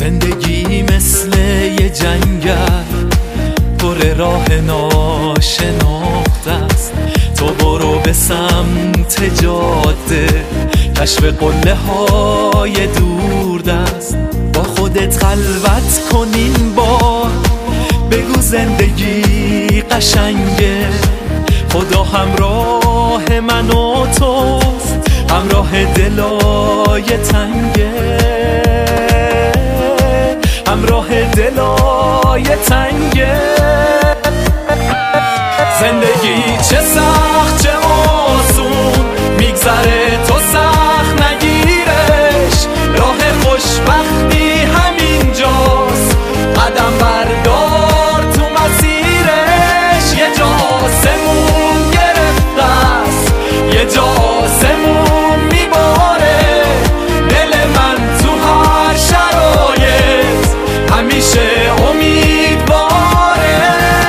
زندگی مثل یه جنگل پر راه ناشناخته است. تو برو به سمت جاده، کشف قله های دور دست. با خودت خلوت کن این بار، بگو زندگی قشنگه. خدا همراه من و توست، همراه دلای تنگه، همراه دلای تنگه. زندگی چه سخت چه آسون میگذره، تو سخت نگیرش. راه خوشبختی همینجاست، قدم بردار تو مسیرش. یه جا آسمون گرفته است، یه جا آسمون میباره. دل من تو هر شرایط همیشه امیدواره.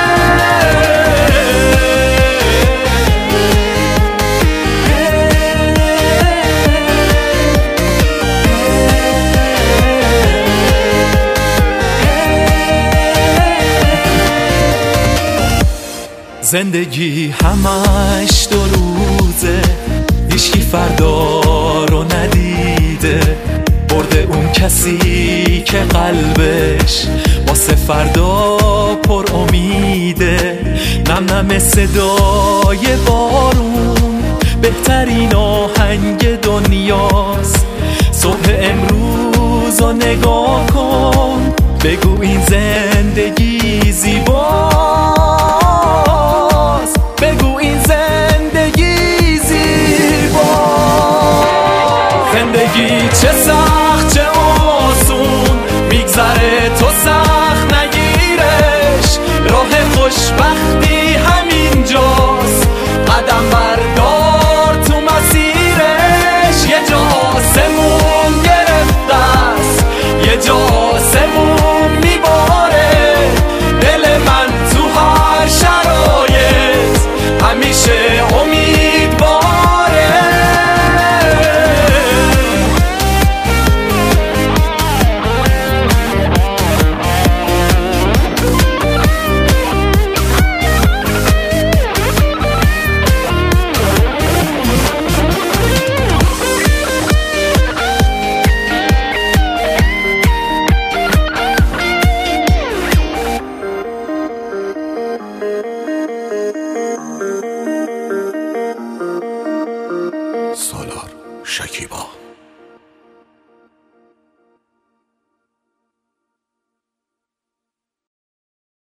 زندگی همش دو روزه، هیچکی فردا رو ندیده. برده اون کسی که قلبش واسه فردا پر امیده. نم نم صدای بارون بهترین آهنگ دنیاست. صبح امروز رو نگاه کن، بگو این زندگی زیباست. بگو این زندگی زیباست. زندگی چه سخت چه آسون میگذره، تو سخت نگیرش. راه خوشبختی همینجاست، قدم بردار تو مسیرش. یه جا آسمون گرفته است، یه جا آسمون میباره. دل من تو هر شرایط همیشه امیدواره. سالار شکیبا.